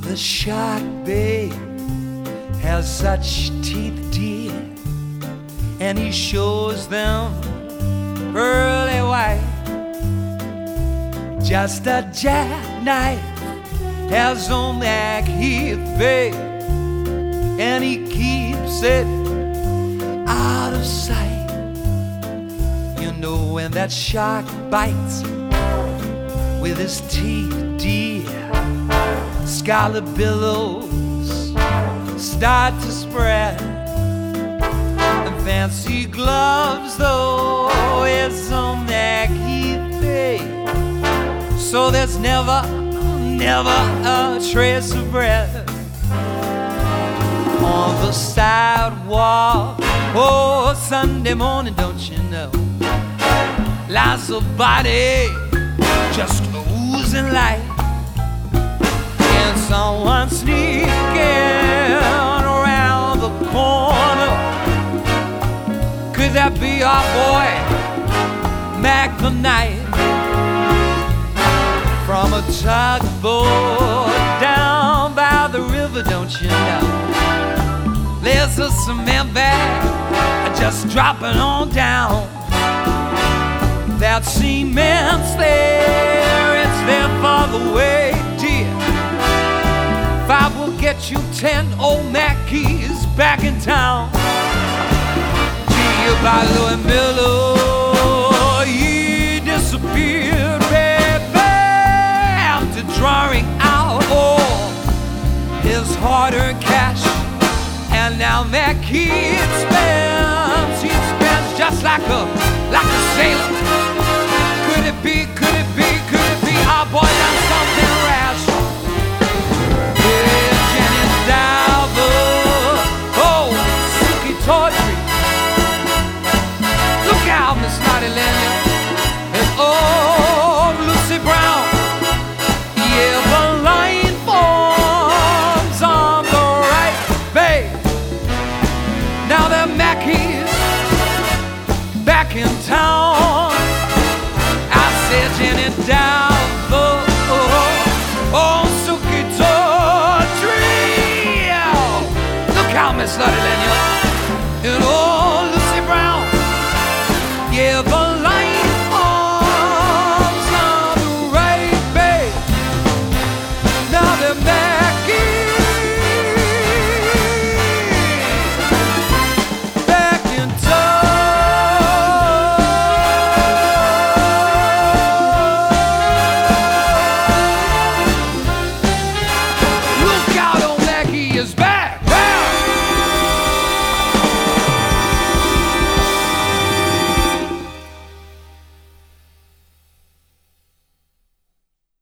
the shark, babe, has such teeth, dear, and he shows them pearly white. Just a jackknife has on that heath, babe, and he keeps it out of sight. You know when that shark bites with his teeth, dear, scarlet billows start to spread, and fancy gloves, though, is on that heath, babe, so there's never a trace of breath on the sidewalk. Oh, Sunday morning, don't you know, lies a body just oozing light, and someone sneaking around the corner. Could that be our boy, Mac the Knight? From a tugboat down by the river, don't you know, there's a cement bag just dropping on down. That cement's there, it's there for the way, dear. 5 will get you 10 old Mackeys back in town. Gee, by Louis Miller, he disappeared, baby, after drawing out all his hard-earned cash. And now Mackey spends, he spends just like a sailor. Could it be our boy done something rash? Yeah, Jenny Diver, oh, Suki Tawdry, look out, Miss Naughty Lanyard, and oh, Lucy Brown. Yeah, the line forms on the right, babe. Now they're Mackeys back in town. I said, Jenny down.